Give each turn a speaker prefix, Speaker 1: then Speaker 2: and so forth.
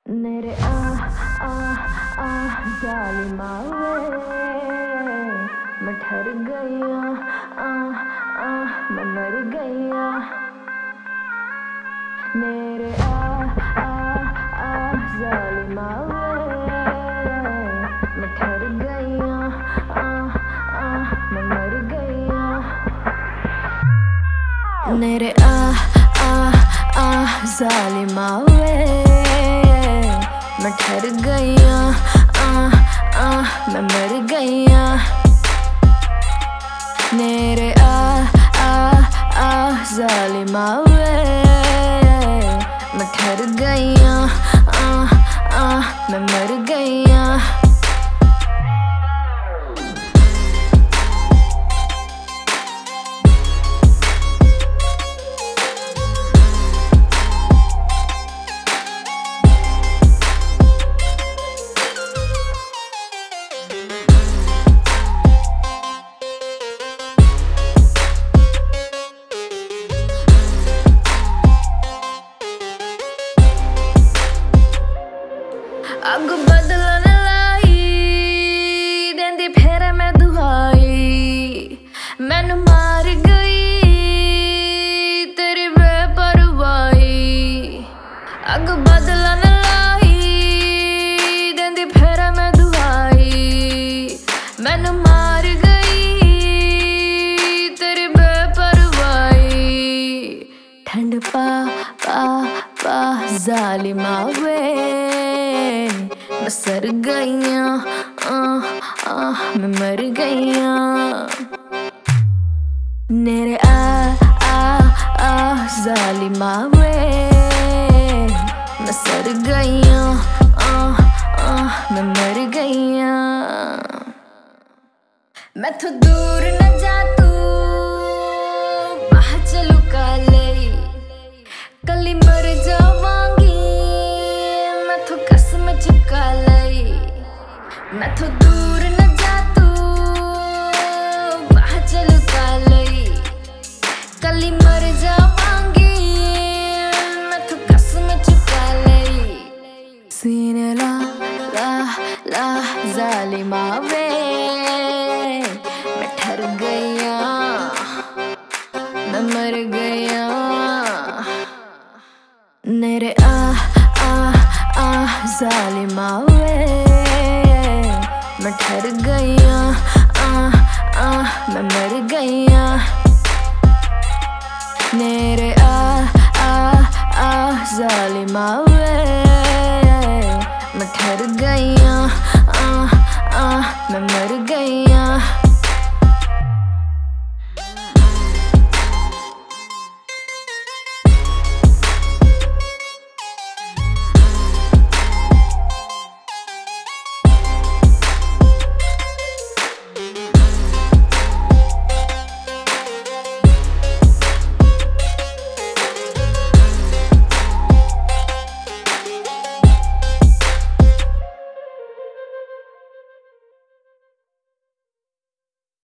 Speaker 1: मेरे आ जालिमा वे, मैं ठर गया मैं मर गया। मेरे जालिमा वे, मैं ठर गया मैं मर गया। मेरे जालिमा वे, मैं ठर गया मैं मर गया। मेरे जालिमा वे, मैं ठर गया मैं मर गया। अग बदलन लाई देंदी फिर मैं दुहाई, मैनू मार गई तेरी बेपरवाही। अग बदलन लाई देंदी फिर मैं दुहाई, मैनू मार गई तेरी बेपरवाही। ठंड पा जालिमा वे, मैं सर गईया मैं मर गईया। मेरे जालिमा वे, मैं सर गईया मैं मर गईया। मैं तो दूर न जा तू बाहर चलू काले, कली मर जावांगी मैं तो कसम चुका लई। मैं तो दूर न जा तू बाहर चलू काले, कली मर जावांगी मैं तो कसम चुका लई। सीने ला जालिमा वे, मैं ठर गया मैं मर गया। मेरे जालिमा वे, मैं ठर गया मैं मर गया। मेरे जालिमा वे, मैं ठर गया मैं मर गया।